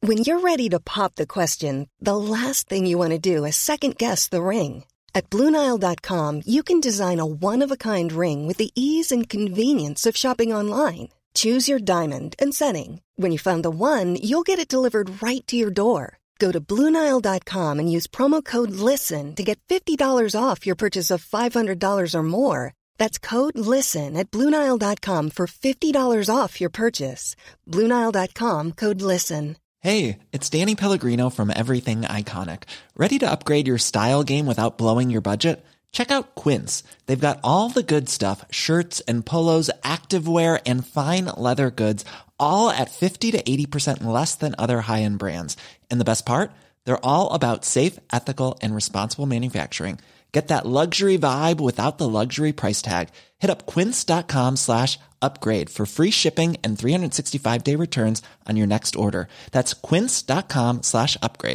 When you're ready to pop the question, the last thing you want to do is second-guess the ring. At BlueNile.com, you can design a one-of-a-kind ring with the ease and convenience of shopping online. Choose your diamond and setting. When you find the one, you'll get it delivered right to your door. Go to BlueNile.com and use promo code LISTEN to get $50 off your purchase of $500 or more. That's code LISTEN at BlueNile.com for $50 off your purchase. BlueNile.com, code LISTEN. Hey, it's Danny Pellegrino from Everything Iconic. Ready to upgrade your style game without blowing your budget? Check out Quince. They've got all the good stuff, shirts and polos, activewear, and fine leather goods, all at 50 to 80% less than other high-end brands. And the best part? They're all about safe, ethical, and responsible manufacturing. Get that luxury vibe without the luxury price tag. Hit up quince.com/upgrade for free shipping and 365-day returns on your next order. That's quince.com/upgrade.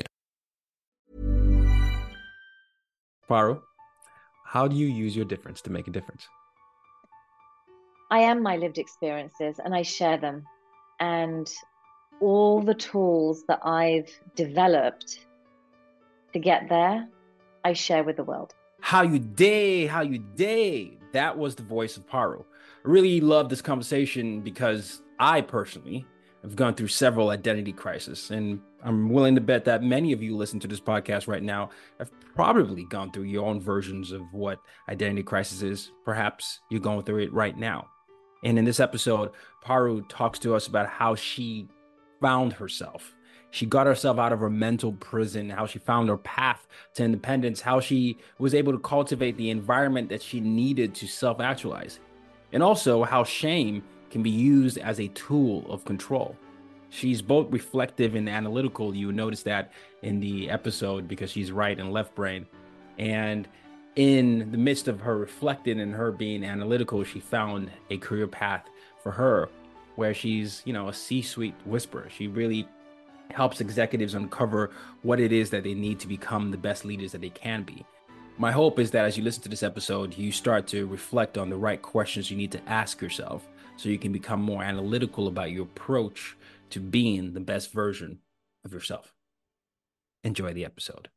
Paru, how do you use your difference to make a difference? I am my lived experiences and I share them. And all the tools that I've developed to get there, I share with the world. How you day? That was the voice of Paru. I really love this conversation because I personally have gone through several identity crises, and I'm willing to bet that many of you listen to this podcast right now have probably gone through your own versions of what identity crisis is. Perhaps you're going through it right now. And in this episode, Paru talks to us about how she found herself. She got herself out of her mental prison, how she found her path to independence, how she was able to cultivate the environment that she needed to self-actualize, and also how shame can be used as a tool of control. She's both reflective and analytical. You notice that in the episode because she's right and left brain. And in the midst of her reflecting and her being analytical, she found a career path for her where she's, a C-suite whisperer. She really helps executives uncover what it is that they need to become the best leaders that they can be. My hope is that as you listen to this episode, you start to reflect on the right questions you need to ask yourself so you can become more analytical about your approach to being the best version of yourself. Enjoy the episode.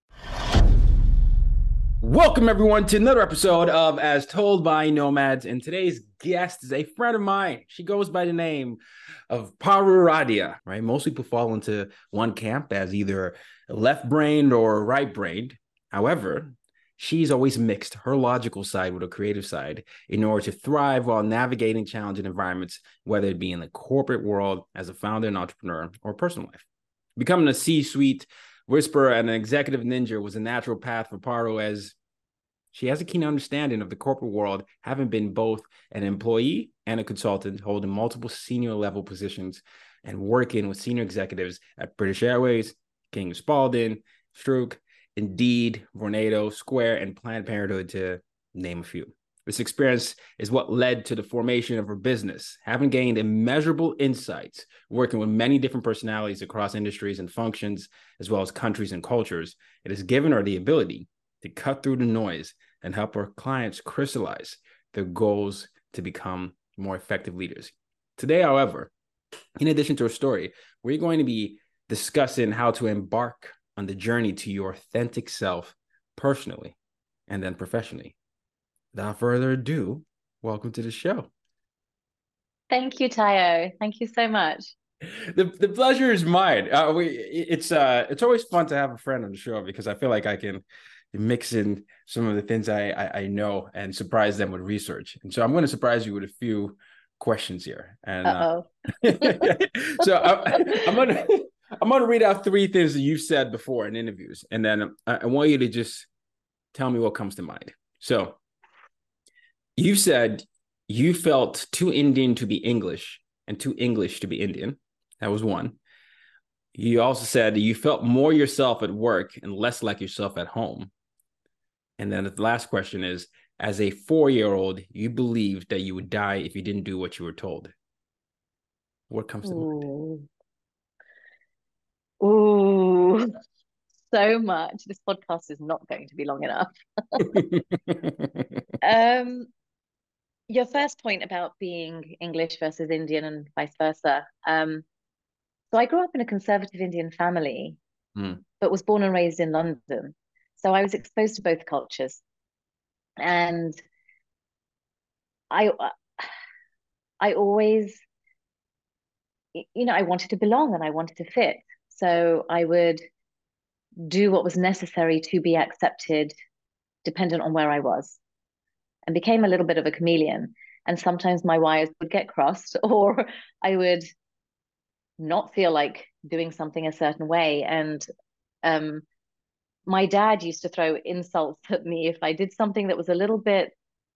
Welcome, everyone, to another episode of As Told by Nomads. And today's guest is a friend of mine. She goes by the name of Paru Radia, right? Most people fall into one camp as either left-brained or right-brained. However, she's always mixed her logical side with her creative side in order to thrive while navigating challenging environments, whether it be in the corporate world, as a founder and entrepreneur, or personal life. Becoming a C-suite whisperer and an executive ninja was a natural path for Paru, as she has a keen understanding of the corporate world, having been both an employee and a consultant, holding multiple senior level positions and working with senior executives at British Airways, King Spalding, Stroke, Indeed, Vornado, Square, and Planned Parenthood, to name a few. This experience is what led to the formation of her business. Having gained immeasurable insights, working with many different personalities across industries and functions, as well as countries and cultures, it has given her the ability to cut through the noise and help her clients crystallize their goals to become more effective leaders. Today, however, in addition to her story, we're going to be discussing how to embark on the journey to your authentic self personally and then professionally. Without further ado, welcome to the show. Thank you, Tayo. Thank you so much. The pleasure is mine. It's always fun to have a friend on the show because I feel like I can mix in some of the things I know and surprise them with research. And so I'm going to surprise you with a few questions here. And so I'm going to read out three things that you've said before in interviews, and then I want you to just tell me what comes to mind. So you said you felt too Indian to be English and too English to be Indian. That was one. You also said you felt more yourself at work and less like yourself at home. And then the last question is, as a 4-year-old, you believed that you would die if you didn't do what you were told. What comes to mind? Ooh, so much. This podcast is not going to be long enough. Your first point about being English versus Indian and vice versa. So I grew up in a conservative Indian family, Mm. but was born and raised in London. So I was exposed to both cultures. And I I always, I wanted to belong and I wanted to fit. So I would do what was necessary to be accepted, dependent on where I was, and became a little bit of a chameleon. And sometimes my wires would get crossed, or I would not feel like doing something a certain way. And um, my dad used to throw insults at me if I did something that was a little bit,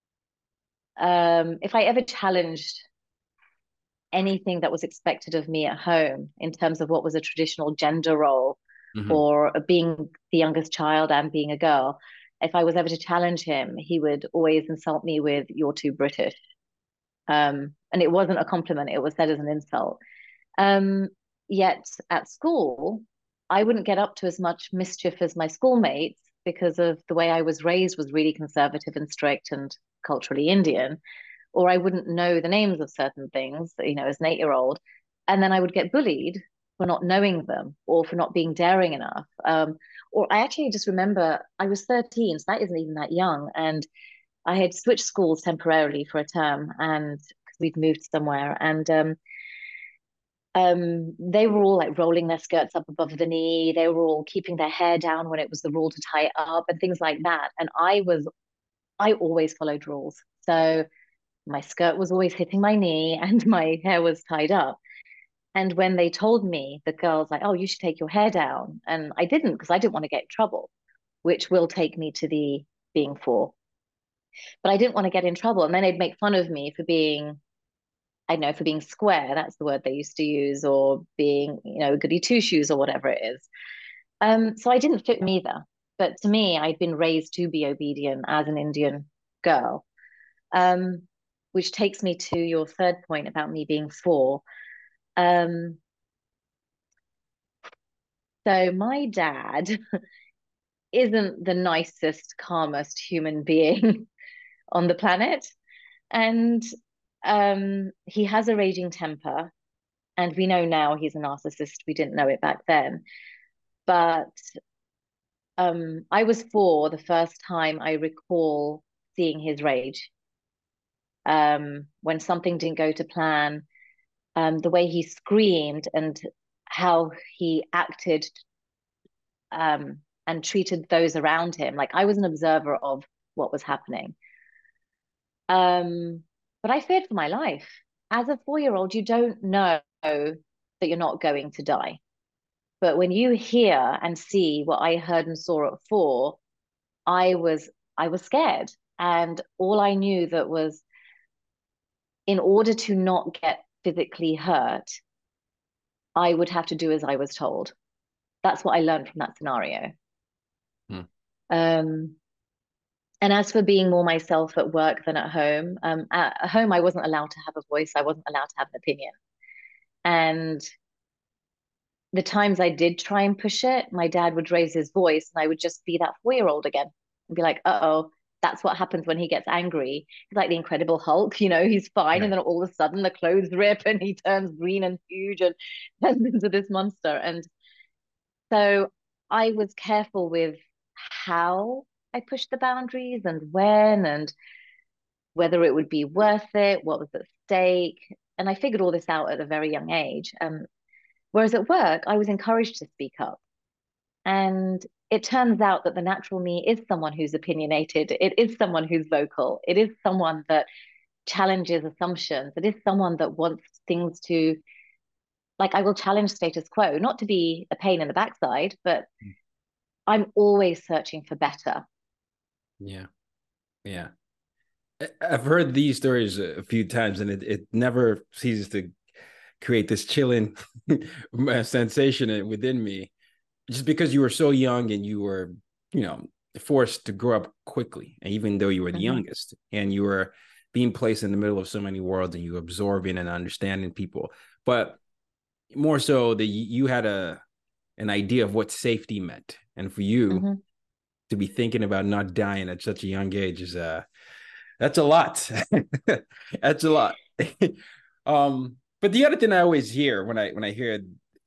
if I ever challenged anything that was expected of me at home in terms of what was a traditional gender role Mm-hmm. or being the youngest child and being a girl. If I was ever to challenge him, he would always insult me with, "You're too British." And it wasn't a compliment, it was said as an insult. Um, Yet at school, I wouldn't get up to as much mischief as my schoolmates because of the way I was raised was really conservative and strict and culturally Indian, or I wouldn't know the names of certain things, as an 8-year-old. And then I would get bullied for not knowing them or for not being daring enough. Or I actually just remember I was 13, so that isn't even that young. And I had switched schools temporarily for a term and because we'd moved somewhere. And they were all like rolling their skirts up above the knee. They were all keeping their hair down when it was the rule to tie it up and things like that. And I always followed rules. So my skirt was always hitting my knee and my hair was tied up. And when they told me, the girls like, "Oh, you should take your hair down." And I didn't because I didn't want to get in trouble, which will take me to the being four. But I didn't want to get in trouble. And then they'd make fun of me for being, I don't know, for being square. That's the word they used to use, or being, goody two shoes or whatever it is. So I didn't fit them either. But to me, I'd been raised to be obedient as an Indian girl. Um, which takes me to your third point about me being four. Um, so my dad isn't the nicest, calmest human being on the planet. And he has a raging temper. And we know now he's a narcissist. We didn't know it back then. But I was 4 the first time I recall seeing his rage. When something didn't go to plan, the way he screamed and how he acted and treated those around him. Like I was an observer of what was happening. But I feared for my life. As a 4-year-old, you don't know that you're not going to die. But when you hear and see what I heard and saw at 4, I was scared. And all I knew that was in order to not get physically hurt, I would have to do as I was told. That's what I learned from that scenario. Hmm. And as for being more myself at work than at home I wasn't allowed to have a voice. I wasn't allowed to have an opinion. And the times I did try and push it, my dad would raise his voice and I would just be that 4-year-old again and be like, uh-oh, that's what happens when he gets angry. He's like the Incredible Hulk, he's fine. Right. And then all of a sudden the clothes rip and he turns green and huge and turns into this monster. And so I was careful with how I pushed the boundaries and when and whether it would be worth it, what was at stake. And I figured all this out at a very young age. Whereas at work, I was encouraged to speak up. And it turns out that the natural me is someone who's opinionated. It is someone who's vocal. It is someone that challenges assumptions. It is someone that wants things to, like, I will challenge status quo, not to be a pain in the backside, but I'm always searching for better. Yeah. Yeah. I've heard these stories a few times and it never ceases to create this chilling sensation within me just because you were so young and you were, forced to grow up quickly. And even though you were the youngest and you were being placed in the middle of so many worlds and you absorbing and understanding people, but more so that you had an idea of what safety meant. And for you to be thinking about not dying at such a young age is that's a lot. That's a lot. But the other thing I always hear when I hear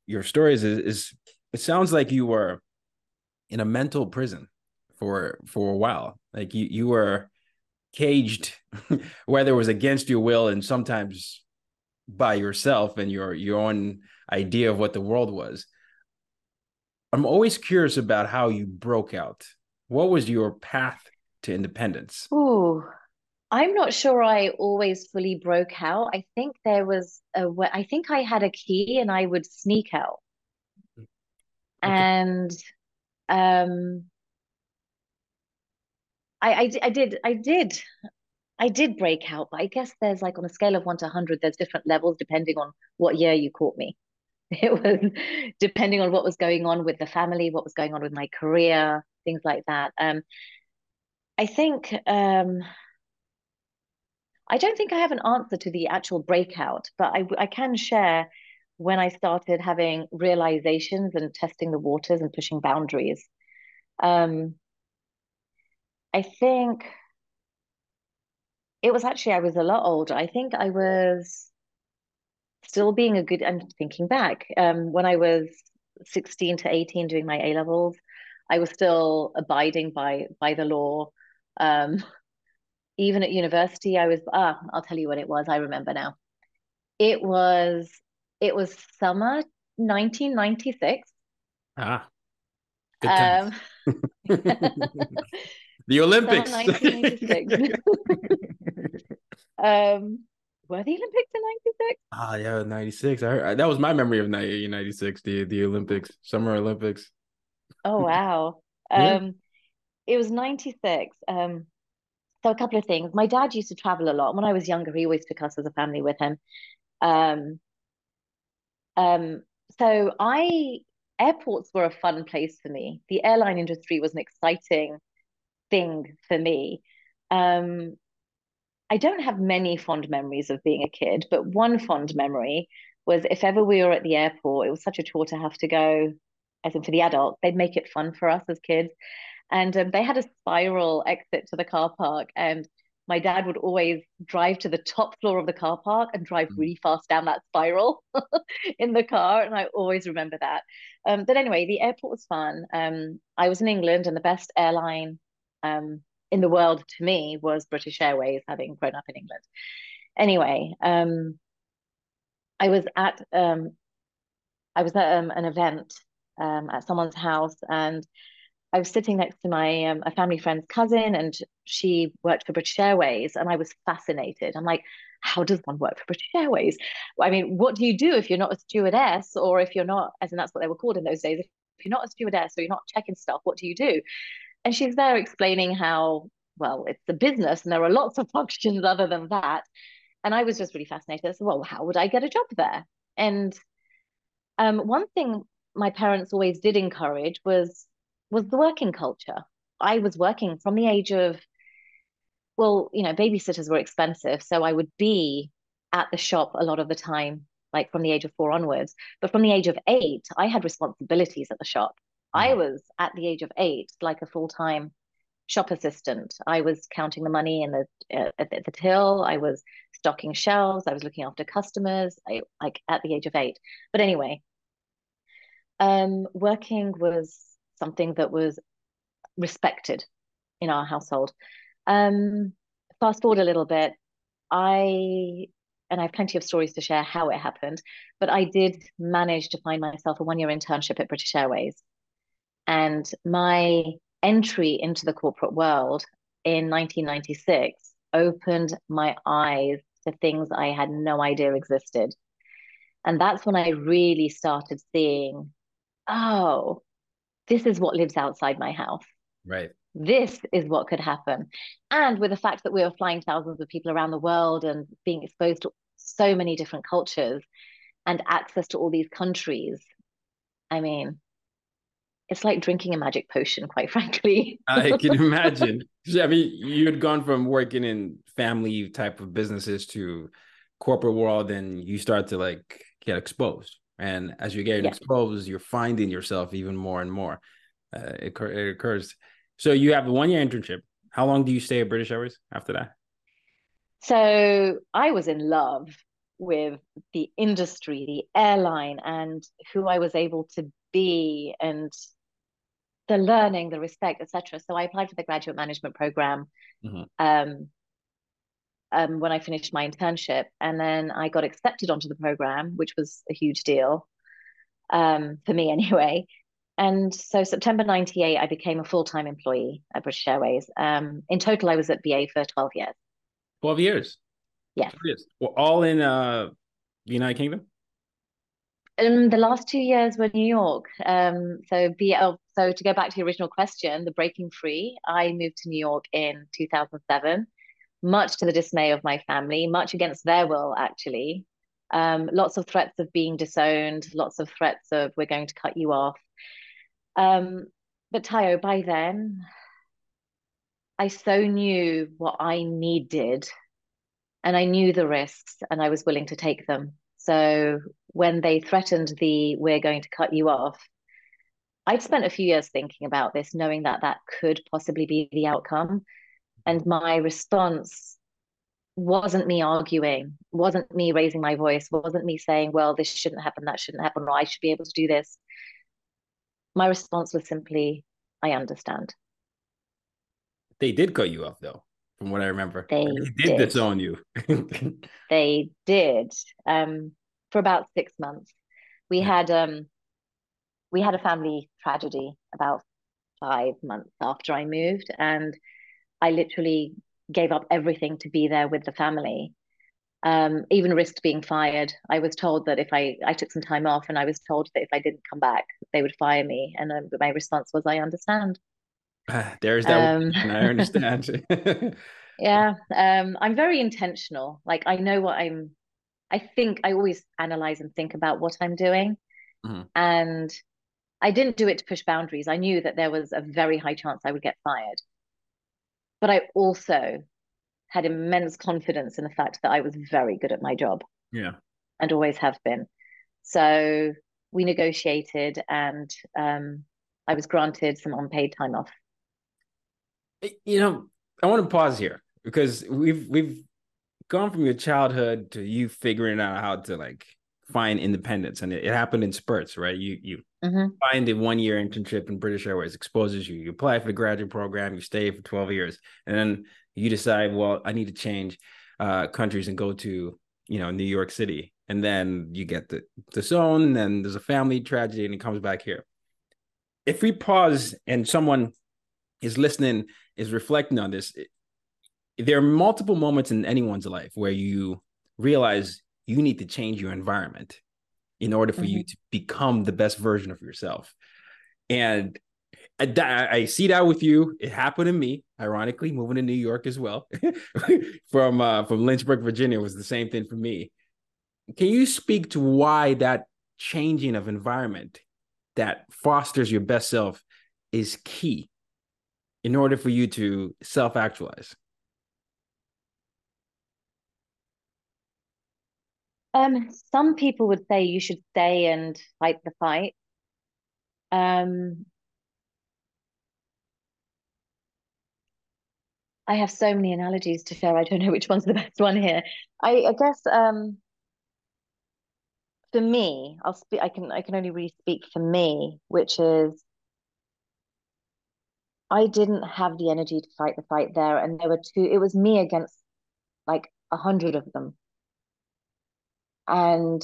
your stories is it sounds like you were in a mental prison for a while. Like you were caged, whether it was against your will and sometimes by yourself and your own idea of what the world was. I'm always curious about how you broke out. What was your path to independence? Oh, I'm not sure I always fully broke out. I think there was I think I had a key and I would sneak out. Okay. And um I did break out, but I guess there's like on a scale of 1 to 100, there's different levels depending on what year you caught me. It was depending on what was going on with the family, what was going on with my career, things like that. I think I don't think I have an answer to the actual breakout, but I can share when I started having realizations and testing the waters and pushing boundaries. Um, I think it was actually, I was a lot older. I think I was still being a good, I'm thinking back, when I was 16 to 18 doing my A levels, I was still abiding by the law. Um, even at university, I'll tell you what it was. I remember now. It was it was summer 1996. Ah, good Um, times. The summer Olympics. 1996. Were the Olympics in 96? Ah, yeah, 96. That was my memory of 96, the Olympics, Summer Olympics. Oh wow. Yeah. Um, it was 96. So a couple of things. My dad used to travel a lot. When I was younger, he always took us as a family with him. Um, um, so I Airports were a fun place for me. The airline industry was an exciting thing for me. Um, I don't have many fond memories of being a kid, but one fond memory was if ever we were at the airport, it was such a chore to have to go, as in for the adults, they'd make it fun for us as kids. And they had a spiral exit to the car park. And my dad would always drive to the top floor of the car park and drive really fast down that spiral in the car. And I always remember that. But anyway, the airport was fun. I was in England, and the best airline um, in the world to me was British Airways, having grown up in England. Anyway, I was at an event at someone's house, and I was sitting next to my a family friend's cousin, and she worked for British Airways, and I was fascinated. I'm like, how does one work for British Airways? I mean, what do you do if you're not a stewardess, or if you're not, as in that's what they were called in those days, if you're not a stewardess or you're not checking stuff, what do you do? And she's there explaining how, well, it's a business and there are lots of functions other than that. And I was just really fascinated. I said, well, how would I get a job there? And one thing my parents always did encourage was the working culture. I was working from the age of, well, babysitters were expensive, so I would be at the shop a lot of the time, like from the age of 4 onwards. But from the age of 8, I had responsibilities at the shop. I Mhm. was at the age of 8 like a full-time shop assistant. I was counting the money in the till. I was stocking shelves. I was looking after customers. Like at the age of 8. But anyway, working was something that was respected in our household. Um, Fast forward a little bit, I and I have plenty of stories to share how it happened, but I did manage to find myself a 1 year internship at British Airways. And my entry into the corporate world in 1996 opened my eyes to things I had no idea existed. And that's when I really started seeing, oh, this is what lives outside my house. Right. This is what could happen. And with the fact that we were flying thousands of people around the world and being exposed to so many different cultures and access to all these countries, I mean, it's like drinking a magic potion, quite frankly. I can imagine. I mean, you had gone from working in family type of businesses to corporate world, and you start to like get exposed. And as you're getting Yeah. exposed, you're finding yourself even more and more. It occurs. So you have a 1 year internship. How long do you stay at British Airways after that? So I was in love. with the industry, the airline, and who I was able to be, and the learning, the respect, etc. So I applied for the graduate management program when I finished my internship, and then I got accepted onto the program, which was a huge deal for me anyway. And so September 98, I became a full-time employee at British Airways. In total, I was at BA for 12 years. 12 years. Yes. 12 years. Well, all in the United Kingdom? The last 2 years were New York. So to go back to the original question, the breaking free, I moved to New York in 2007, much to the dismay of my family, much against their will, actually. Lots of threats of being disowned, lots of threats of we're going to cut you off. But Tayo, by then, I so knew what I needed, and I knew the risks, and I was willing to take them. So when they threatened we're going to cut you off, I'd spent a few years thinking about this, knowing that that could possibly be the outcome. And my response wasn't me arguing, wasn't me raising my voice, wasn't me saying, well, this shouldn't happen, that shouldn't happen, or I should be able to do this. My response was simply, I understand. They did cut you off, though, from what I remember. They did disown you. They did. For about 6 months. We had a family tragedy about 5 months after I moved, and I literally gave up everything to be there with the family. Even risked being fired. I was told that if I took some time off, and I was told that if I didn't come back, they would fire me. And my response was, I understand. There's that. I understand. Yeah. I'm very intentional. Like, I know I think I always analyze and think about what I'm doing. And I didn't do it to push boundaries. I knew that there was a very high chance I would get fired. But I also had immense confidence in the fact that I was very good at my job. Yeah. And always have been. So we negotiated, and I was granted some unpaid time off. You know, I want to pause here because we've gone from your childhood to you figuring out how to like find independence, and it happened in spurts, right? You find a 1-year internship in British Airways, exposes you. You apply for the graduate program, you stay for 12 years, and then you decide, well, I need to change countries and go to, New York City, and then you get the zone, and then there's a family tragedy, and it comes back here. If we pause and someone is listening, is reflecting on this, there are multiple moments in anyone's life where you realize you need to change your environment in order for you to become the best version of yourself. And I see that with you. It happened to me, ironically, moving to New York as well. from Lynchburg, Virginia was the same thing for me. Can you speak to why that changing of environment that fosters your best self is key in order for you to self-actualize? Some people would say you should stay and fight the fight. I have so many analogies to share. I don't know which one's the best one here. I guess for me, I'll speak. I can only really speak for me, which is I didn't have the energy to fight the fight there, and there were two. It was me against like 100 of them, and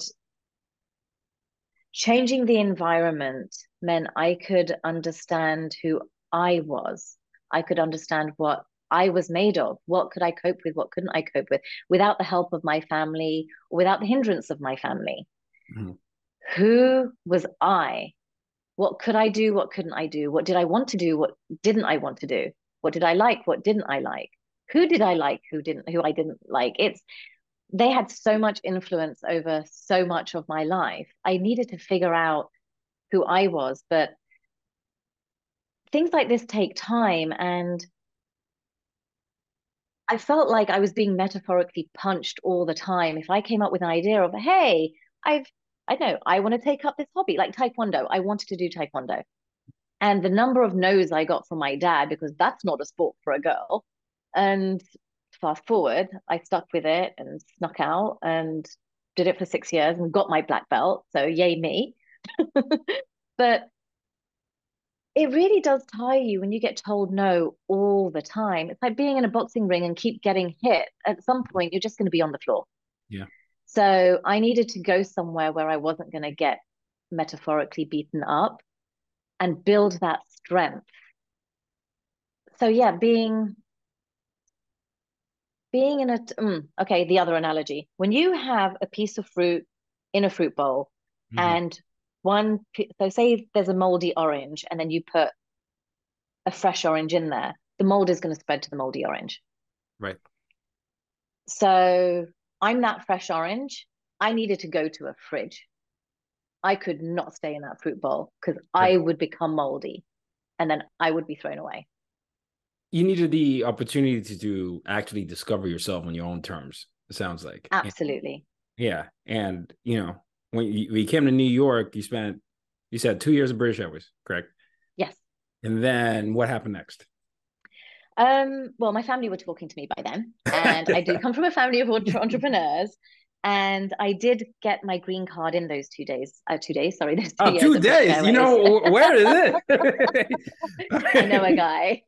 changing the environment meant I could understand who I was. I could understand what I was made of. What could I cope with? What couldn't I cope with without the help of my family, or without the hindrance of my family? Who was I? What could I do? What couldn't I do? What did I want to do? What didn't I want to do? What did I like? What didn't I like? Who did I like? Who I didn't like? They had so much influence over so much of my life. I needed to figure out who I was, but things like this take time, and I felt like I was being metaphorically punched all the time. If I came up with an idea of, hey, I know, I want to take up this hobby, like taekwondo. I wanted to do taekwondo. And the number of no's I got from my dad, because that's not a sport for a girl. And fast forward, I stuck with it and snuck out. And did it for 6 years and got my black belt. So yay me. But it really does tire you when you get told no all the time. It's like being in a boxing ring and keep getting hit. At some point, you're just going to be on the floor. Yeah. So I needed to go somewhere where I wasn't going to get metaphorically beaten up and build that strength. So yeah, being in okay, the other analogy. When you have a piece of fruit in a fruit bowl Mm-hmm. and so say there's a moldy orange and then you put a fresh orange in there, the mold is going to spread to the moldy orange. Right. So I'm that fresh orange. I needed to go to a fridge. I could not stay in that fruit bowl because Right. I would become moldy and then I would be thrown away. You needed the opportunity to actually discover yourself on your own terms, it sounds like. Absolutely. Yeah. And, when you came to New York, you said 2 years of British Airways, correct? Yes. And then what happened next? Well, my family were talking to me by then, and I do come from a family of entrepreneurs, and I did get my green card in those 2 days. 2 days, sorry, those 2 years. 2 days. Where is it? I know a guy.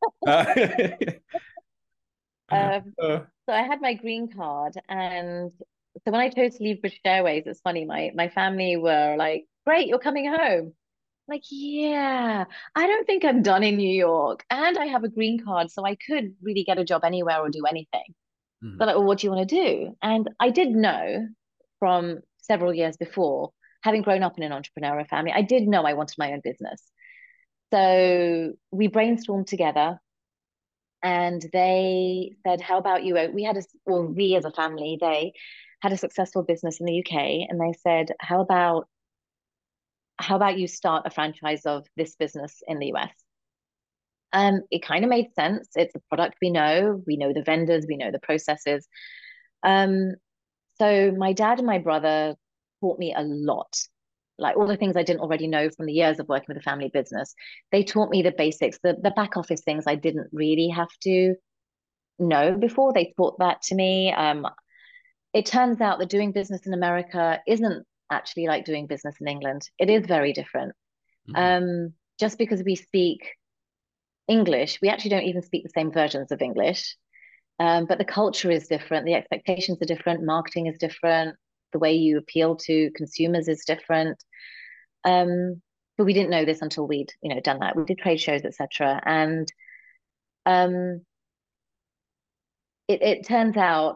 So I had my green card, and so when I chose to leave British Airways, it's funny. My family were like, "Great, you're coming home." Like, yeah, I don't think I'm done in New York, and I have a green card, so I could really get a job anywhere or do anything. Mhm. But like, well, what do you want to do? And I did know from several years before, having grown up in an entrepreneurial family, I did know I wanted my own business. So we brainstormed together and they said, how about you? We as a family, they had a successful business in the UK. And they said, how about you start a franchise of this business in the US? It kind of made sense. It's a product we know the vendors, we know the processes. Um, so my dad and my brother taught me a lot, like all the things I didn't already know from the years of working with a family business. They taught me the basics, the back office things I didn't really have to know before. They taught that to me. It turns out that doing business in America isn't actually like doing business in England. It is very different. Mhm. Just because we speak English, we actually don't even speak the same versions of English. But the culture is different, the expectations are different, marketing is different, the way you appeal to consumers is different. But we didn't know this until we'd, done that. We did trade shows, etc. And um, it turns out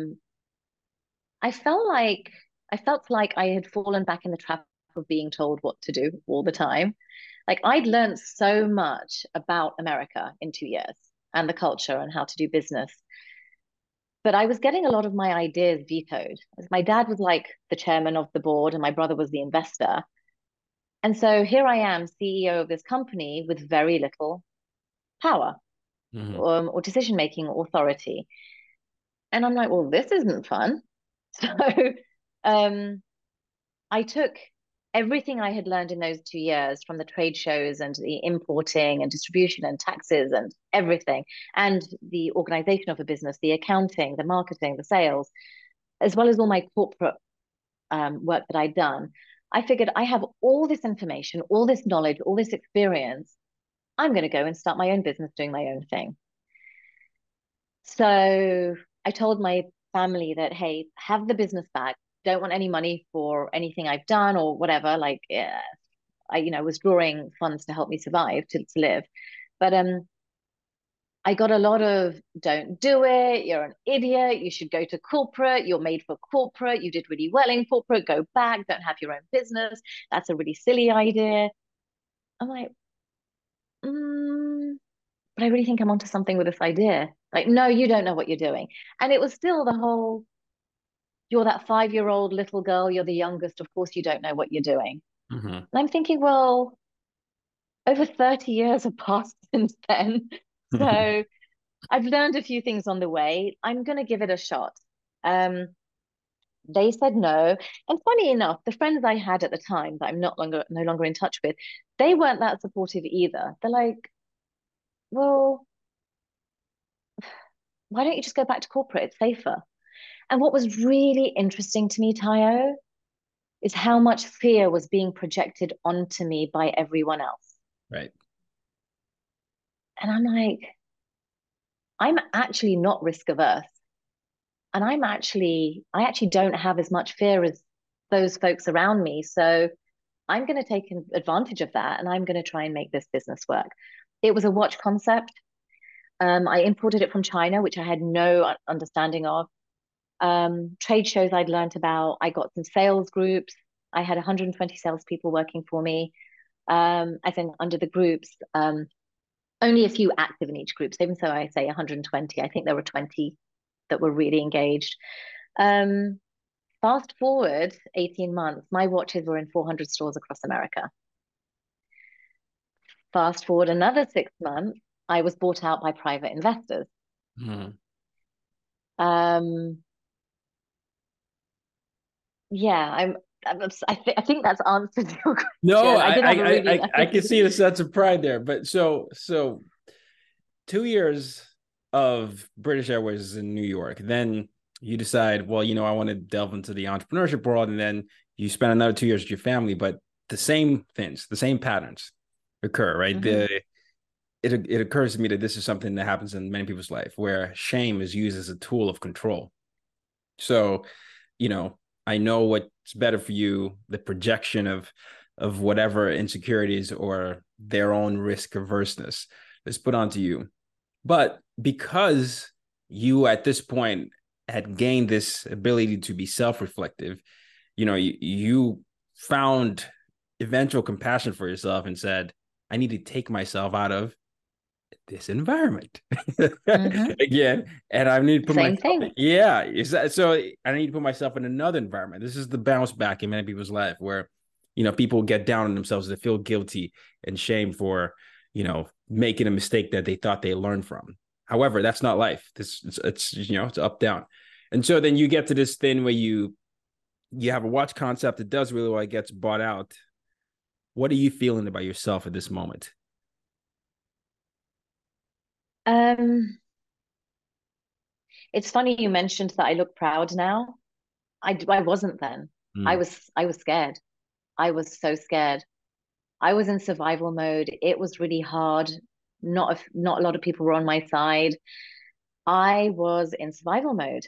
I felt like I had fallen back in the trap of being told what to do all the time. Like I'd learned so much about America in 2 years and the culture and how to do business. But I was getting a lot of my ideas vetoed. My dad was like the chairman of the board and my brother was the investor. And so here I am, CEO of this company with very little power Mhm. or decision-making authority. And I'm like, well, this isn't fun. So um, I took everything I had learned in those 2 years from the trade shows and the importing and distribution and taxes and everything, and the organization of a business, the accounting, the marketing, the sales, as well as all my corporate work that I'd done. I figured I have all this information, all this knowledge, all this experience. I'm going to go and start my own business doing my own thing. So I told my family that, hey, have the business back. Don't want any money for anything I've done or whatever. Like, yeah, I was drawing funds to help me survive, to live. But I got a lot of don't do it. You're an idiot. You should go to corporate. You're made for corporate. You did really well in corporate. Go back. Don't have your own business. That's a really silly idea. I'm like, but I really think I'm onto something with this idea. Like, no, you don't know what you're doing. And it was still the whole, you're that 5-year-old little girl. You're the youngest. Of course, you don't know what you're doing. Mhm. And I'm thinking, well, over 30 years have passed since then. So I've learned a few things on the way. I'm going to give it a shot. Um, they said no. And funny enough, the friends I had at the time that I'm no longer in touch with, they weren't that supportive either. They're like, well, why don't you just go back to corporate? It's safer. And what was really interesting to me, Tayo, is how much fear was being projected onto me by everyone else. Right. And I'm like, I'm actually not risk averse. And I actually don't have as much fear as those folks around me. So I'm going to take advantage of that and I'm going to try and make this business work. It was a watch concept. I imported it from China, which I had no understanding of. Trade shows I'd learned about. I got some sales groups. I had 120 salespeople working for me. I think under the groups, only a few active in each group. So even so, I say 120. I think there were 20 that were really engaged. Fast forward 18 months, my watches were in 400 stores across America. Fast forward another 6 months, I was bought out by private investors. Yeah, I think that's answered your question. No, I can see the sense of pride there. But so 2 years of British Airways in New York, then you decide, well, I want to delve into the entrepreneurship world, and then you spend another 2 years with your family, but the same things, the same patterns occur, right? Mm-hmm. It occurs to me that this is something that happens in many people's life, where shame is used as a tool of control. So, I know what's better for you, the projection of whatever insecurities or their own risk averseness is put onto you. But because you at this point had gained this ability to be self-reflective, you found eventual compassion for yourself and said, I need to take myself out of this environment mm-hmm. again, and I need to put myself. So I need to put myself in another environment. This is the bounce back in many people's life, where people get down on themselves, they feel guilty and shame for making a mistake that they thought they learned from. However, that's not life. It's up down. And so then you get to this thing where you have a watch concept that does really well, it gets bought out. What are you feeling about yourself at this moment? It's funny you mentioned that I look proud now. I wasn't then. I was scared. I was so scared. I was in survival mode. It was really hard. Not a lot of people were on my side. I was in survival mode.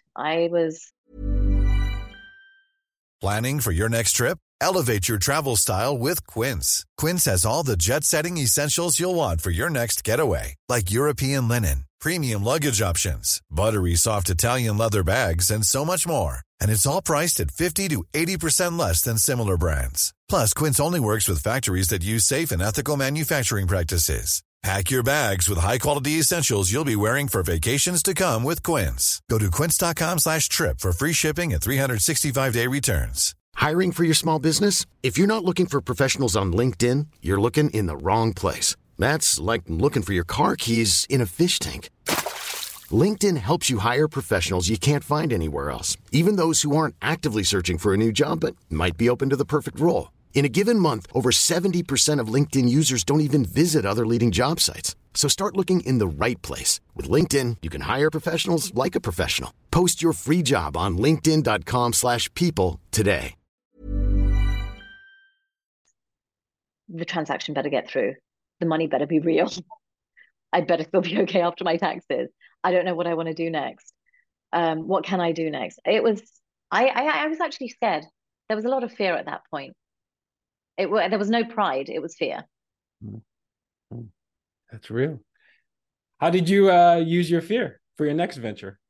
Planning for your next trip? Elevate your travel style with Quince. Quince has all the jet-setting essentials you'll want for your next getaway, like European linen, premium luggage options, buttery soft Italian leather bags, and so much more. And it's all priced at 50 to 80% less than similar brands. Plus, Quince only works with factories that use safe and ethical manufacturing practices. Pack your bags with high-quality essentials you'll be wearing for vacations to come with Quince. Go to quince.com/trip for free shipping and 365-day returns. Hiring for your small business? If you're not looking for professionals on LinkedIn, you're looking in the wrong place. That's like looking for your car keys in a fish tank. LinkedIn helps you hire professionals you can't find anywhere else, even those who aren't actively searching for a new job but might be open to the perfect role. In a given month, over 70% of LinkedIn users don't even visit other leading job sites. So start looking in the right place. With LinkedIn, you can hire professionals like a professional. Post your free job on linkedin.com/people today. The transaction better get through. The money better be real. I better still be okay after my taxes. I don't know what I want to do next. What can I do next? I was actually scared. There was a lot of fear at that point. There was no pride. It was fear. That's real. How did you use your fear for your next venture?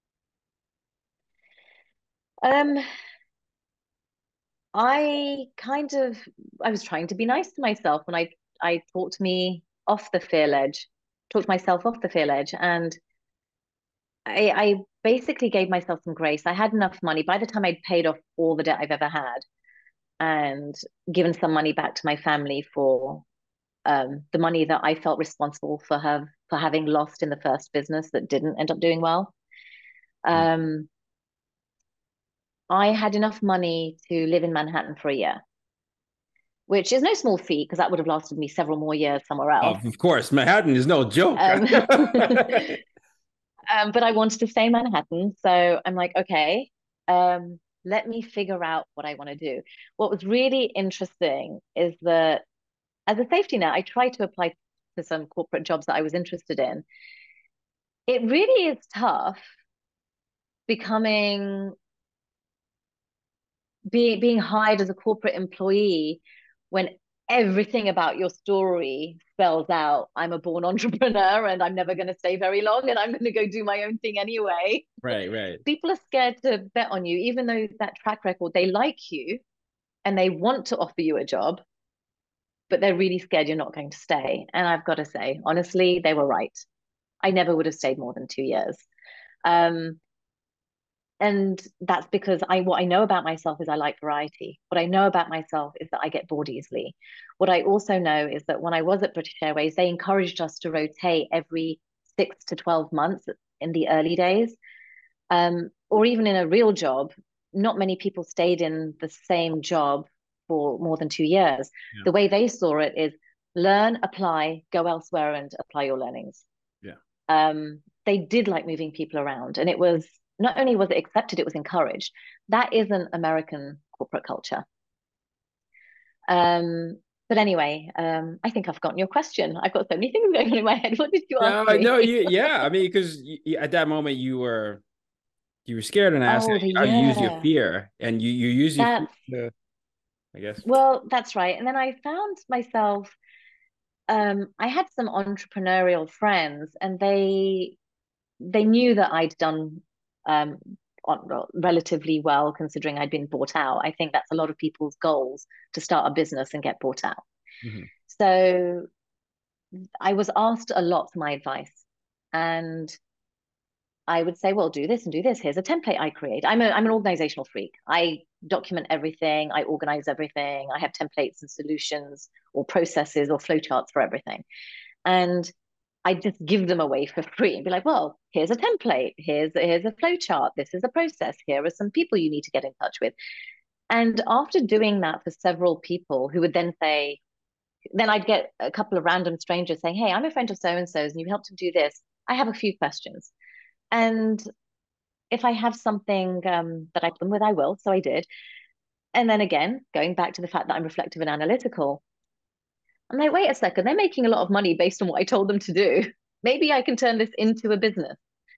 I was trying to be nice to myself when I talked myself off the fear ledge. And I basically gave myself some grace. I had enough money. By the time I'd paid off all the debt I've ever had and given some money back to my family for the money that I felt responsible for having lost in the first business that didn't end up doing well. I had enough money to live in Manhattan for a year, which is no small feat because that would have lasted me several more years somewhere else. Of course, Manhattan is no joke. But I wanted to stay in Manhattan. So I'm like, okay, let me figure out what I want to do. What was really interesting is that as a safety net, I tried to apply to some corporate jobs that I was interested in. It really is tough becoming being hired as a corporate employee when everything about your story spells out I'm a born entrepreneur and I'm never going to stay very long and I'm going to go do my own thing anyway. Right, right. People are scared to bet on you, even though that track record, they like you and they want to offer you a job, but they're really scared you're not going to stay. And I've got to say, honestly, they were right. I never would have stayed more than 2 years. Um, and that's because what I know about myself is I like variety. What I know about myself is that I get bored easily. What I also know is that when I was at British Airways, they encouraged us to rotate every 6 to 12 months in the early days. Or even in a real job, not many people stayed in the same job for more than 2 years. Yeah. The way they saw it is learn, apply, go elsewhere and apply your learnings. Yeah. They did like moving people around, and it was not only was it accepted, it was encouraged. That isn't American corporate culture. But anyway, I think I've forgotten your question. I've got so many things going on in my head. What did you ask me? No, yeah. I mean, because at that moment you were scared and asked, how you use your fear, and you use your fear to, I guess. Well, that's right. And then I found myself, I had some entrepreneurial friends, and they knew that I'd done relatively well considering I'd been bought out. I think that's a lot of people's goals, to start a business and get bought out. Mm-hmm. So I was asked a lot for my advice, and I would say, well, do this and do this. Here's a template I create. I'm an organizational freak. I document everything. I organize everything. I have templates and solutions or processes or flowcharts for everything. And I just give them away for free and be like, well, here's a template. Here's a flowchart. This is a process. Here are some people you need to get in touch with. And after doing that for several people who would then say, then I'd get a couple of random strangers saying, hey, I'm a friend of so-and-so's and you helped him do this. I have a few questions. And if I have something that I help them with, I will. So I did. And then again, going back to the fact that I'm reflective and analytical, I'm like, wait a second, they're making a lot of money based on what I told them to do. Maybe I can turn this into a business.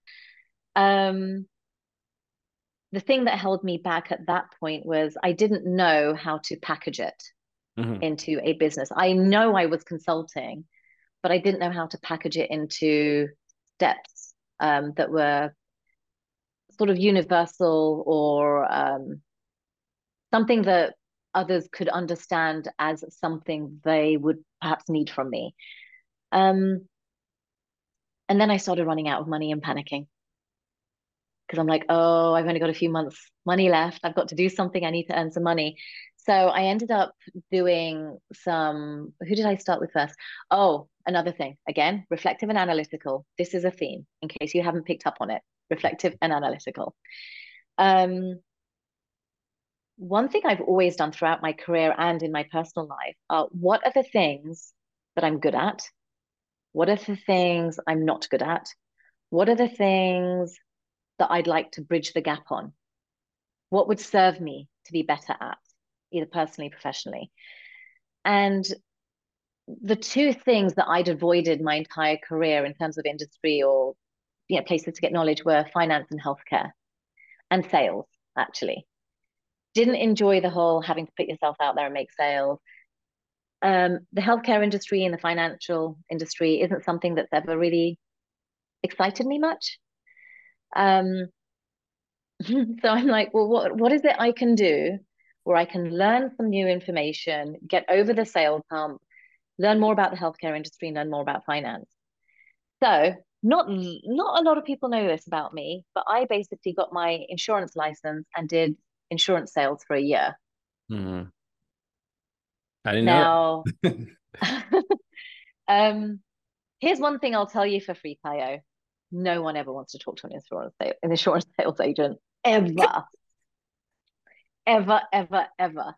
The thing that held me back at that point was I didn't know how to package it into a business. I know I was consulting, but I didn't know how to package it into steps that were sort of universal or something that others could understand as something they would perhaps need from me. And then I started running out of money and panicking because I'm like, oh, I've only got a few months money left. I've got to do something. I need to earn some money. So I ended up doing who did I start with first? Oh, another thing. Again, reflective and analytical. This is a theme in case you haven't picked up on it. Reflective and analytical. One thing I've always done throughout my career and in my personal life are what are the things that I'm good at? What are the things I'm not good at? What are the things that I'd like to bridge the gap on? What would serve me to be better at, either personally, professionally? And the two things that I'd avoided my entire career in terms of industry or places to get knowledge were finance and healthcare and sales, actually. Didn't enjoy the whole having to put yourself out there and make sales. The healthcare industry and the financial industry isn't something that's ever really excited me much. So I'm like, well, what is it I can do where I can learn some new information, get over the sales hump, learn more about the healthcare industry, and learn more about finance. So not a lot of people know this about me, but I basically got my insurance license and did insurance sales for a year. Mm-hmm. I didn't know that. Here's one thing I'll tell you for free, Tayo. No one ever wants to talk to an insurance sales agent ever. Ever, ever, ever.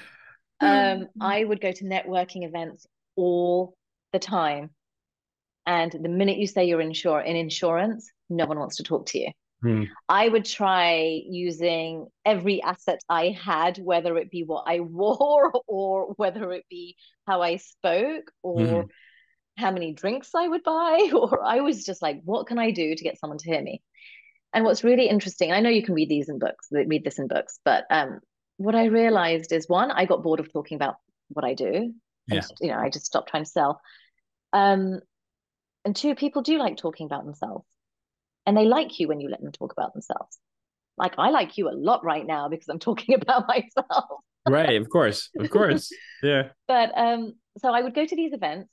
I would go to networking events all the time. And the minute you say you're in insurance, no one wants to talk to you. Hmm. I would try using every asset I had, whether it be what I wore or whether it be how I spoke or Mhm. how many drinks I would buy. Or I was just like, what can I do to get someone to hear me? And what's really interesting, I know you can read read this in books, but what I realized is one, I got bored of talking about what I do. And Yeah. I just stopped trying to sell. Um, and two, people do like talking about themselves. And they like you when you let them talk about themselves. Like I like you a lot right now because I'm talking about myself. Right. Of course. Of course. Yeah. But so I would go to these events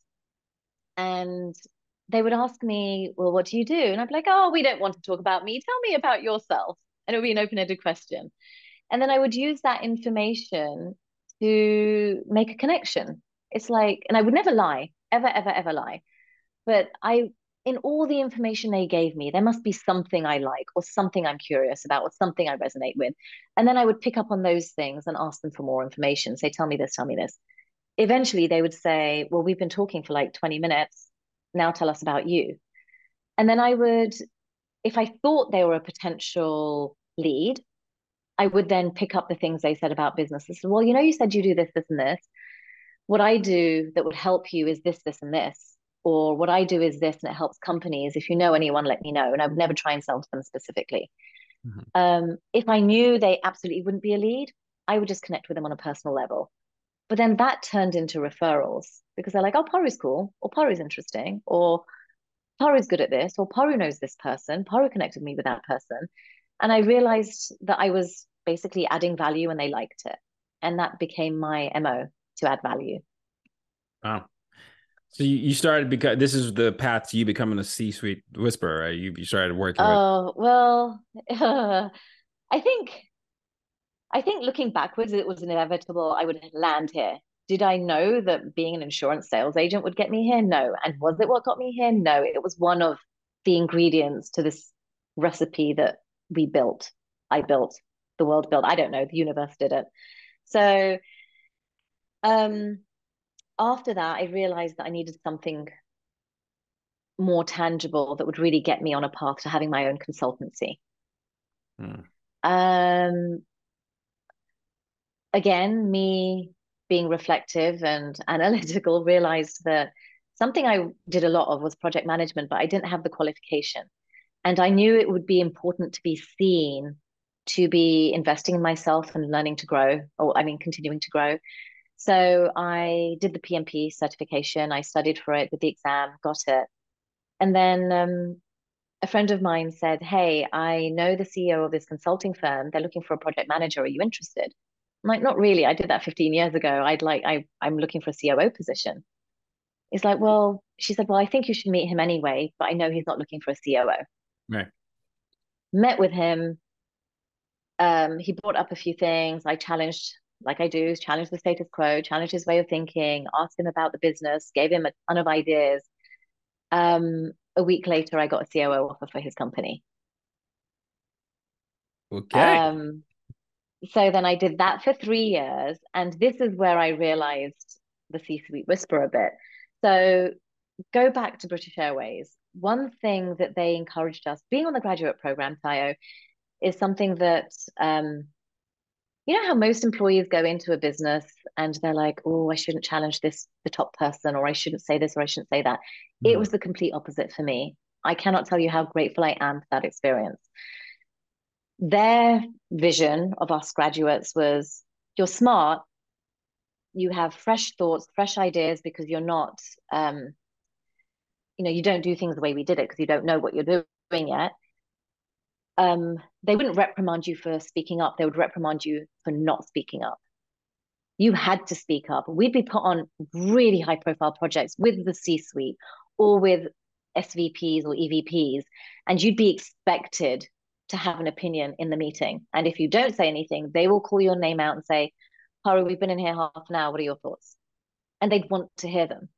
and they would ask me, well, what do you do? And I'd be like, oh, we don't want to talk about me. Tell me about yourself. And it would be an open-ended question. And then I would use that information to make a connection. It's like, and I would never lie, ever, ever, ever lie. But in all the information they gave me, there must be something I like or something I'm curious about or something I resonate with. And then I would pick up on those things and ask them for more information. Say, tell me this, tell me this. Eventually they would say, well, we've been talking for like 20 minutes. Now tell us about you. And then I would, if I thought they were a potential lead, I would then pick up the things they said about businesses. Well, you said you do this, this, and this. What I do that would help you is this, this, and this. Or what I do is this, and it helps companies. If you know anyone, let me know. And I would never try and sell to them specifically. If I knew they absolutely wouldn't be a lead, I would just connect with them on a personal level. But then that turned into referrals because they're like, oh, Paru's cool, or Paru's interesting, or Paru's good at this, or Paru knows this person. Paru connected me with that person. And I realized that I was basically adding value and they liked it. And that became my MO, to add value. Wow. So you started because this is the path to you becoming a C-suite whisperer, right? You started working with. Oh, well, I think looking backwards, it was inevitable I would land here. Did I know that being an insurance sales agent would get me here? No. And was it what got me here? No. It was one of the ingredients to this recipe that we built. I built, the world built. I don't know, the universe did it. So um, after that, I realized that I needed something more tangible that would really get me on a path to having my own consultancy. Hmm. Um, Again, me being reflective and analytical, realized that something I did a lot of was project management, but I didn't have the qualification. And I knew it would be important to be seen, to be investing in myself and learning to grow, or I mean, continuing to grow. So I did the PMP certification. I studied for it, did the exam, got it. And then a friend of mine said, hey, I know the CEO of this consulting firm. They're looking for a project manager. Are you interested? I'm like, not really. I did that 15 years ago. I'm looking for a COO position. It's like, well, she said, well, I think you should meet him anyway, but I know he's not looking for a COO. Right. Met with him. He brought up a few things. I challenged, like I do, challenged the status quo, challenged his way of thinking, asked him about the business, gave him a ton of ideas. A week later, I got a COO offer for his company. Okay. So then I did that for 3 years. And this is where I realized the C-suite whisper a bit. So go back to British Airways. One thing that they encouraged us, being on the graduate program, Tayo, is something that, you know how most employees go into a business and they're like, oh, I shouldn't challenge the top person, or I shouldn't say this, or I shouldn't say that. It was the complete opposite for me. I cannot tell you how grateful I am for that experience. Their vision of us graduates was, you're smart, you have fresh thoughts, fresh ideas, because you're not, you don't do things the way we did it because you don't know what you're doing yet. They wouldn't reprimand you for speaking up. They would reprimand you for not speaking up. You had to speak up. We'd be put on really high profile projects with the C-suite or with SVPs or EVPs, and you'd be expected to have an opinion in the meeting. And if you don't say anything, they will call your name out and say, Paru, we've been in here half an hour. What are your thoughts? And they'd want to hear them.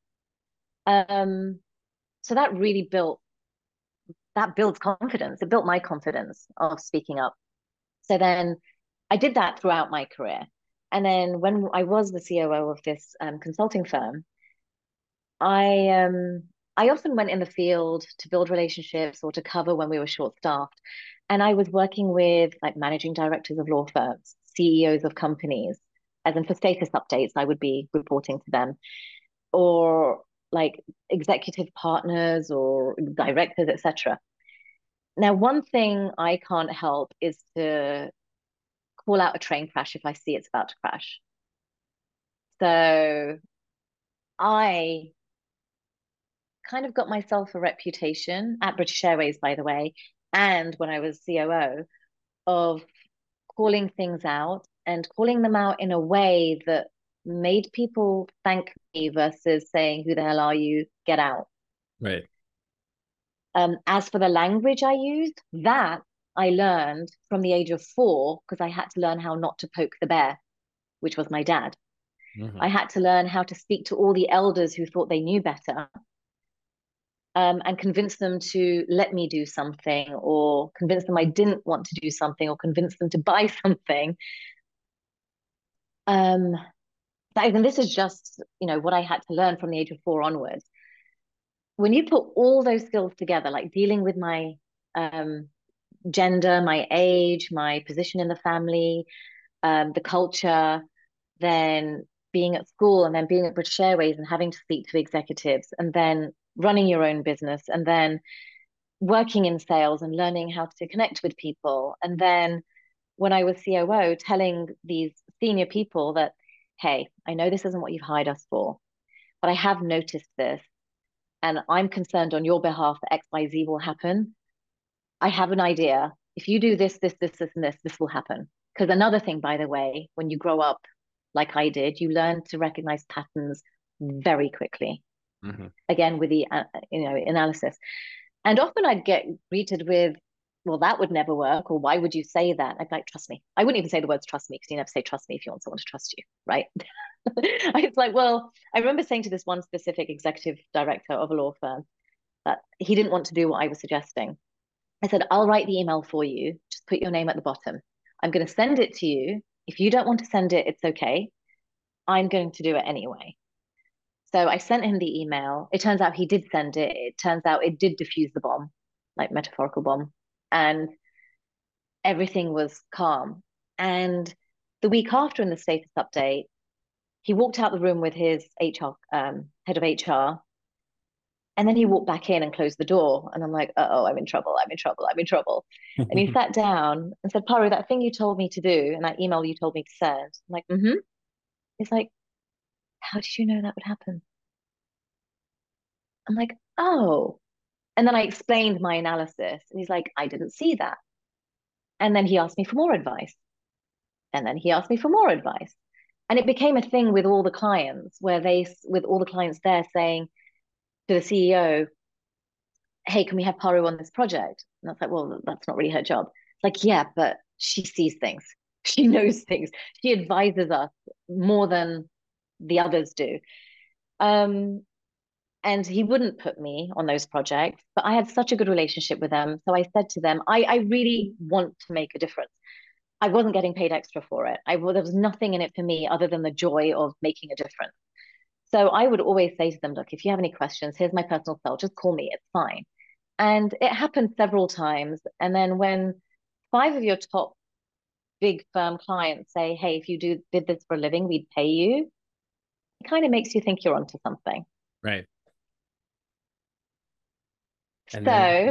So that really builds confidence. It built my confidence of speaking up. So then I did that throughout my career. And then when I was the COO of this consulting firm, I I often went in the field to build relationships or to cover when we were short-staffed. And I was working with like managing directors of law firms, CEOs of companies, as in for status updates, I would be reporting to them, or like executive partners or directors, etc. Now, one thing I can't help is to call out a train crash if I see it's about to crash. So I kind of got myself a reputation at British Airways, by the way, and when I was COO, of calling things out and calling them out in a way that made people thank me versus saying, "Who the hell are you? Get out." Right. As for the language I used, that I learned from the age of 4 because I had to learn how not to poke the bear, which was my dad. I had to learn how to speak to all the elders who thought they knew better, and convince them to let me do something, or convince them I didn't want to do something, or convince them to buy something. And this is just, what I had to learn from the age of 4 onwards. When you put all those skills together, like dealing with my gender, my age, my position in the family, the culture, then being at school, and then being at British Airways and having to speak to executives, and then running your own business, and then working in sales and learning how to connect with people. And then when I was COO, telling these senior people that, hey, I know this isn't what you've hired us for, but I have noticed this, and I'm concerned on your behalf that XYZ will happen. I have an idea. If you do this, this, and this will happen. Because another thing, by the way, when you grow up like I did, you learn to recognize patterns very quickly. Again, with the analysis. And often I'd get greeted with, well, that would never work, or why would you say that? I'd be like, trust me. I wouldn't even say the words trust me, because you never say trust me if you want someone to trust you, right? It's like, well, I remember saying to this one specific executive director of a law firm that he didn't want to do what I was suggesting. I said, I'll write the email for you. Just put your name at the bottom. I'm going to send it to you. If you don't want to send it, it's okay. I'm going to do it anyway. So I sent him the email. It turns out he did send it. It turns out it did diffuse the bomb, like metaphorical bomb. And everything was calm. And the week after, in the status update, he walked out the room with his HR, head of HR. And then he walked back in and closed the door. And I'm like, uh-oh, I'm in trouble. And he sat down and said, Paru, that thing you told me to do and that email you told me to send. I'm like, mm-hmm. He's like, how did you know that would happen? I'm like, oh. And then I explained my analysis. And he's like, I didn't see that. And then he asked me for more advice. And then he asked me for more advice. And it became a thing with all the clients, with all the clients there saying to the CEO, hey, can we have Paru on this project? And I was like, well, that's not really her job. It's like, yeah, but she sees things. She knows things. She advises us more than the others do. And he wouldn't put me on those projects, but I had such a good relationship with them. So I said to them, I really want to make a difference. I wasn't getting paid extra for it. There was nothing in it for me other than the joy of making a difference. So I would always say to them, look, if you have any questions, here's my personal cell, just call me, it's fine. And it happened several times. And then when 5 of your top big firm clients say, hey, if you did this for a living, we'd pay you, it kind of makes you think you're onto something. Right. And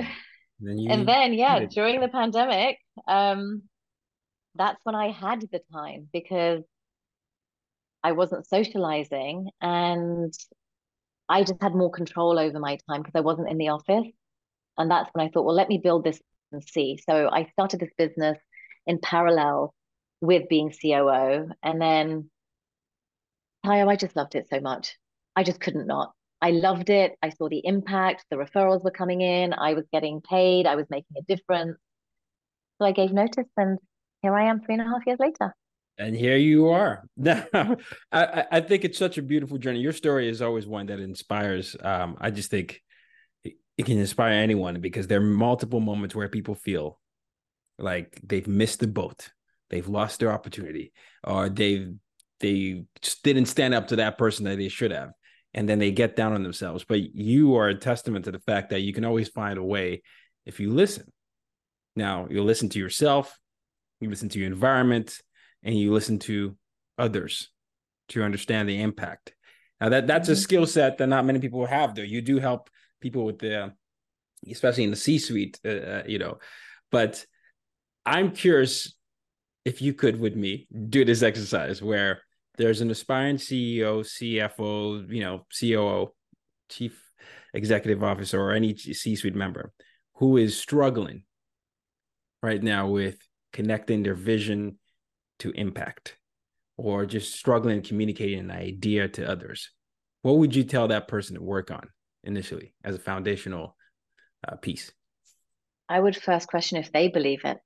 then, during the pandemic, that's when I had the time, because I wasn't socializing and I just had more control over my time because I wasn't in the office. And that's when I thought, well, let me build this and see. So I started this business in parallel with being COO. And then, Tayo, I just loved it so much. I just couldn't not. I loved it. I saw the impact. The referrals were coming in. I was getting paid. I was making a difference. So I gave notice, and here I am 3.5 years later. And here you are. I think it's such a beautiful journey. Your story is always one that inspires. I just think it can inspire anyone, because there are multiple moments where people feel like they've missed the boat. They've lost their opportunity, or they just didn't stand up to that person that they should have. and then they get down on themselves. But you are a testament to the fact that you can always find a way if you listen. Now, you listen to yourself, you listen to your environment, and you listen to others to understand the impact. Now, that's a skill set that not many people have, though. You do help people with especially in the C-suite, But I'm curious if you could, with me, do this exercise where there's an aspiring CEO, CFO, COO, Chief Executive Officer, or any C-suite member who is struggling right now with connecting their vision to impact, or just struggling communicating an idea to others. What would you tell that person to work on initially as a foundational piece? I would first question if they believe it.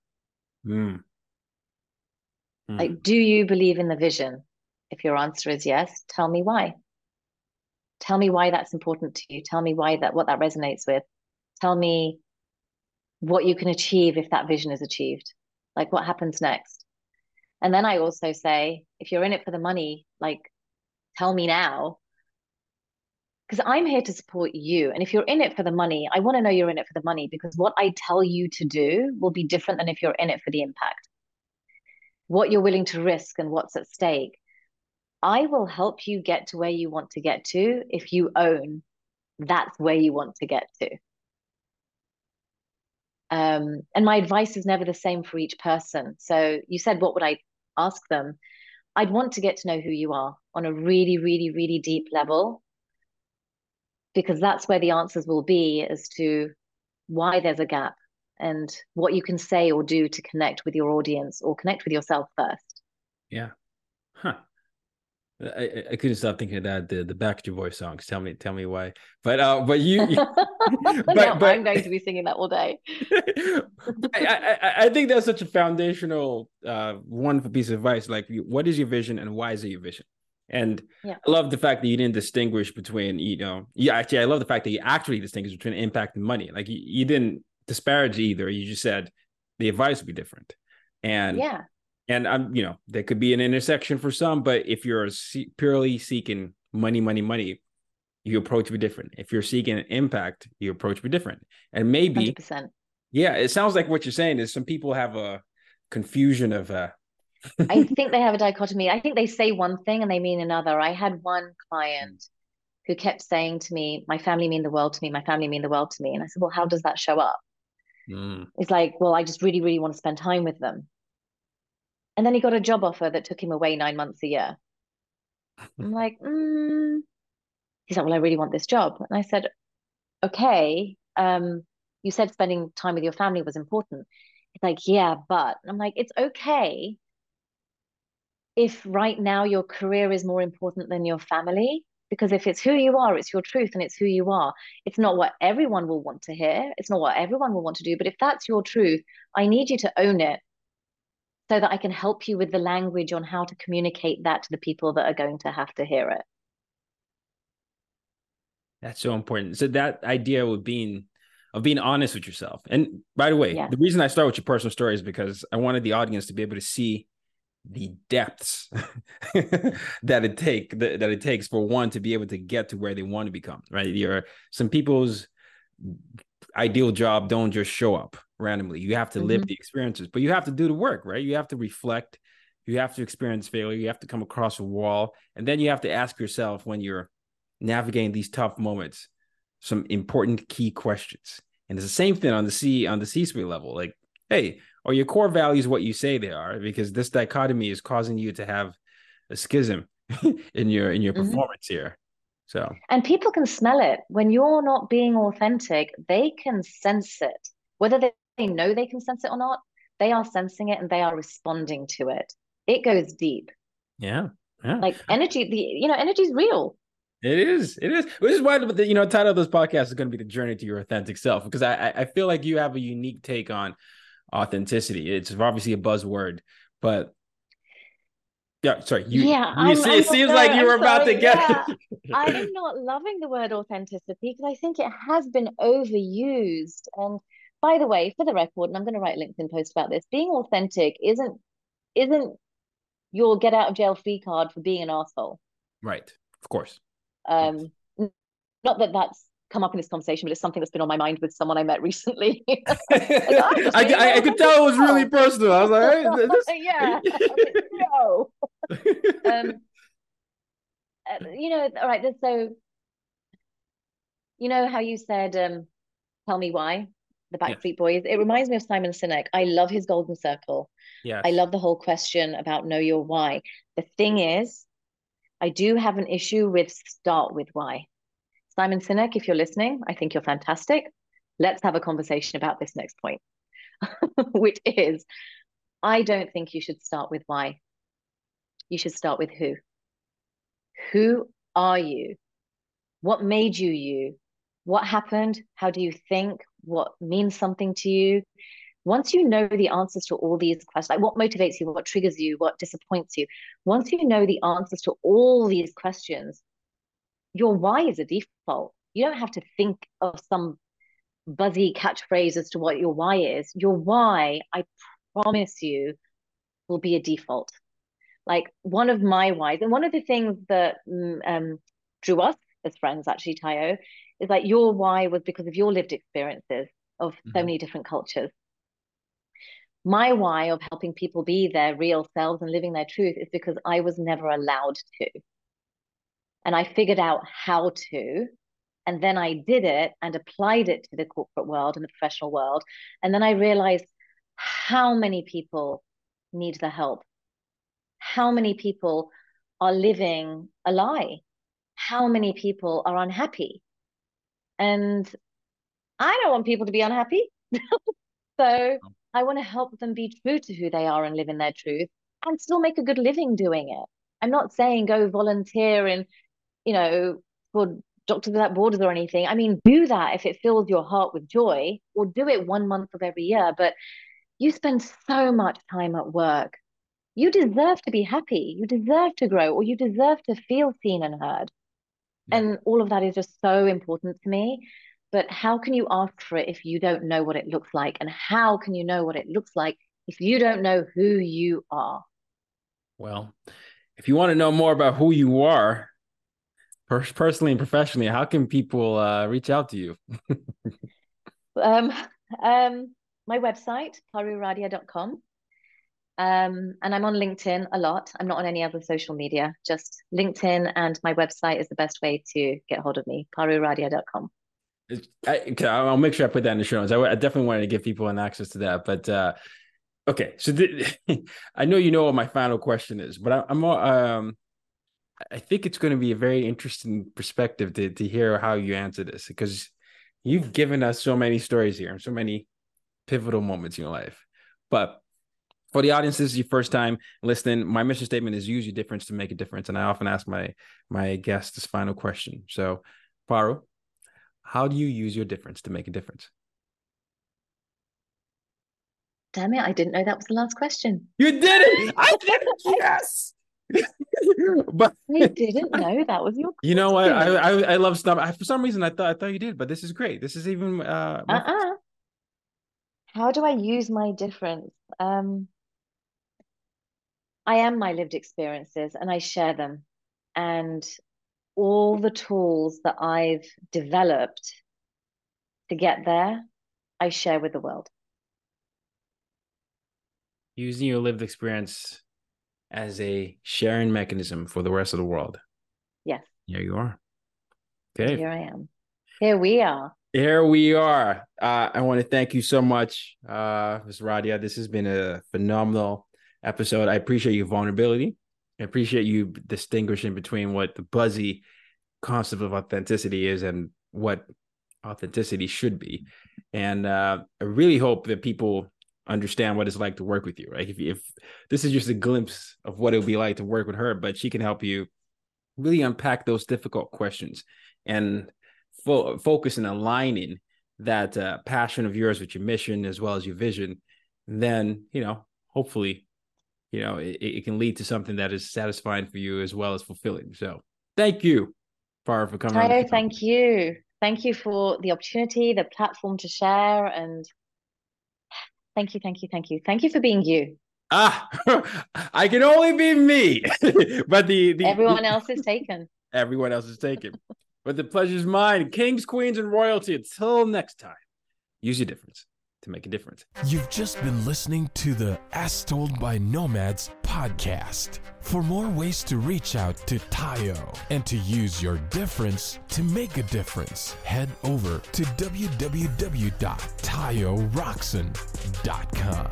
Like, do you believe in the vision? If your answer is yes, tell me why. Tell me why that's important to you. Tell me what that resonates with. Tell me what you can achieve if that vision is achieved. Like, what happens next? And then I also say, if you're in it for the money, like, tell me now. Because I'm here to support you. And if you're in it for the money, I want to know you're in it for the money, because what I tell you to do will be different than if you're in it for the impact. What you're willing to risk and what's at stake. I will help you get to where you want to get to if you own that's where you want to get to. And my advice is never the same for each person. So you said, what would I ask them? I'd want to get to know who you are on a really, really, really deep level, because that's where the answers will be as to why there's a gap and what you can say or do to connect with your audience or connect with yourself first. Yeah. Huh. I couldn't stop thinking of that, the Backstreet Boys songs. Tell me why. But you but I'm going to be singing that all day. I think that's such a foundational wonderful piece of advice. Like, what is your vision and why is it your vision? And I love the fact that you didn't distinguish between, I love the fact that you actually distinguish between impact and money. Like, you didn't disparage either. You just said the advice would be different. And I'm, there could be an intersection for some, but if you're purely seeking money, your approach would be different. If you're seeking an impact, your approach would be different. And maybe, 100%. It sounds like what you're saying is some people have a confusion of, I think they have a dichotomy. I think they say one thing and they mean another. I had one client who kept saying to me, my family mean the world to me. My family mean the world to me. And I said, well, how does that show up? It's like, well, I just really, really want to spend time with them. And then he got a job offer that took him away 9 months a year. I'm like, He's like, well, I really want this job. And I said, okay, you said spending time with your family was important. He's like, yeah, but. And I'm like, it's okay if right now your career is more important than your family, because if it's who you are, it's your truth and it's who you are. It's not what everyone will want to hear. It's not what everyone will want to do. But if that's your truth, I need you to own it, so that I can help you with the language on how to communicate that to the people that are going to have to hear it. That's so important. So that idea of being honest with yourself. And by the way, the reason I start with your personal story is because I wanted the audience to be able to see the depths that it takes for one to be able to get to where they want to become, right? Some people's ideal job don't just show up randomly. You have to live the experiences, but you have to do the work, right? You have to reflect, you have to experience failure, you have to come across a wall, and then you have to ask yourself, when you're navigating these tough moments, some important key questions. And it's the same thing on the C-suite level. Like, hey, are your core values what you say they are? Because this dichotomy is causing you to have a schism in your performance here. So, and people can smell it when you're not being authentic. They can sense it, whether they know they can sense it or not. They are sensing it and they are responding to it. It goes deep. Yeah. Like energy, energy is real. It is. Which is why the title of this podcast is going to be The Journey to Your Authentic Self, because I feel like you have a unique take on authenticity. It's obviously a buzzword, but it seems like you were about to get it. I'm not loving the word authenticity because I think it has been overused. And by the way, for the record, and I'm going to write a LinkedIn post about this, being authentic isn't your get out of jail free card for being an asshole. Right. Of course. Um, Not that that's come up in this conversation, but it's something that's been on my mind with someone I met recently. I could tell it was really personal. I was like, hey, yeah. No. All right. So, how you said, tell me why, the Backstreet Boys. It reminds me of Simon Sinek. I love his golden circle. Yes. I love the whole question about know your why. The thing is, I do have an issue with start with why. Simon Sinek, if you're listening, I think you're fantastic. Let's have a conversation about this next point, which is, I don't think you should start with why. You should start with who. Who are you? What made you you? What happened? How do you think? What means something to you? Once you know the answers to all these questions, like what motivates you, what triggers you, what disappoints you, once you know the answers to all these questions, your why is a default. You don't have to think of some buzzy catchphrase as to what your why is. Your why, I promise you, will be a default. Like one of my whys, and one of the things that drew us as friends, actually, Tayo, is like your why was because of your lived experiences of so many different cultures. My why of helping people be their real selves and living their truth is because I was never allowed to. And I figured out how to, and then I did it and applied it to the corporate world and the professional world. And then I realized how many people need the help, how many people are living a lie, how many people are unhappy. And I don't want people to be unhappy. So I want to help them be true to who they are and live in their truth and still make a good living doing it. I'm not saying go volunteer and, for Doctors Without Borders or anything. I mean, do that if it fills your heart with joy, or do it 1 month of every year. But you spend so much time at work. You deserve to be happy. You deserve to grow, or you deserve to feel seen and heard. Yeah. And all of that is just so important to me. But how can you ask for it if you don't know what it looks like? And how can you know what it looks like if you don't know who you are? Well, if you want to know more about who you are, personally and professionally, how can people reach out to you? My website, paruradia.com. And I'm on LinkedIn a lot. I'm not on any other social media, just LinkedIn, and my website is the best way to get hold of me, paruradia.com. I'll make sure I put that in the show notes. I definitely wanted to give people an access to that. But okay, so I know you know what my final question is, but I think it's going to be a very interesting perspective to hear how you answer this, because you've given us so many stories here and so many pivotal moments in your life. But for the audience, this is your first time listening. My mission statement is use your difference to make a difference. And I often ask my guests this final question. So, Paru, how do you use your difference to make a difference? Damn it, I didn't know that was the last question. You did it! I did it! Yes! But I didn't know that was your question. You know what? I love stuff. For some reason, I thought you did, but this is great. This is even How do I use my difference? I am my lived experiences and I share them. And all the tools that I've developed to get there, I share with the world. Using your lived experience as a sharing mechanism for the rest of the world. Yes. Here you are. Okay. Here I am. Here we are. Here we are. I want to thank you so much, Ms. Radia. This has been a phenomenal episode. I appreciate your vulnerability. I appreciate you distinguishing between what the buzzy concept of authenticity is and what authenticity should be. And I really hope that people understand what it's like to work with you, right? If this is just a glimpse of what it would be like to work with her, but she can help you really unpack those difficult questions and focus and aligning that passion of yours with your mission as well as your vision. Then, hopefully, it can lead to something that is satisfying for you as well as fulfilling. So thank you, Farah, for coming on. Thank you. Thank you for the opportunity, the platform to share, and thank you. Thank you for being you. I can only be me, but everyone else is taken. everyone else is taken. But the pleasure's mine. Kings, queens, and royalty. Until next time, use your difference to make a difference. You've just been listening to the As Told by Nomads podcast. For more ways to reach out to Tayo and to use your difference to make a difference, head over to www.tayoroxen.com.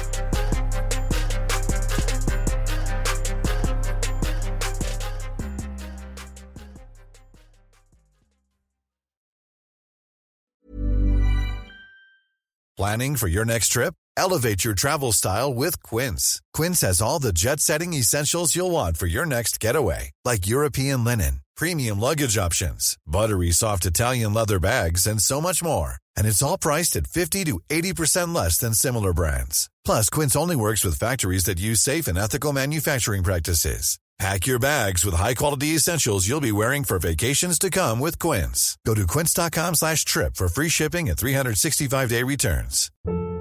Planning for your next trip? Elevate your travel style with Quince. Quince has all the jet-setting essentials you'll want for your next getaway, like European linen, premium luggage options, buttery soft Italian leather bags, and so much more. And it's all priced at 50 to 80% less than similar brands. Plus, Quince only works with factories that use safe and ethical manufacturing practices. Pack your bags with high-quality essentials you'll be wearing for vacations to come with Quince. Go to quince.com/trip for free shipping and 365-day returns.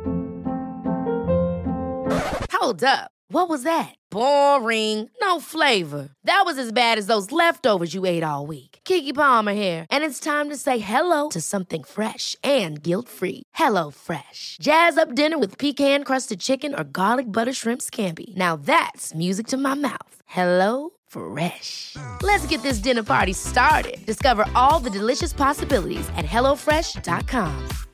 Hold up. What was that? Boring. No flavor. That was as bad as those leftovers you ate all week. Keke Palmer here, and it's time to say hello to something fresh and guilt-free. Hello Fresh. Jazz up dinner with pecan-crusted chicken or garlic butter shrimp scampi. Now that's music to my mouth. Hello Fresh. Let's get this dinner party started. Discover all the delicious possibilities at HelloFresh.com.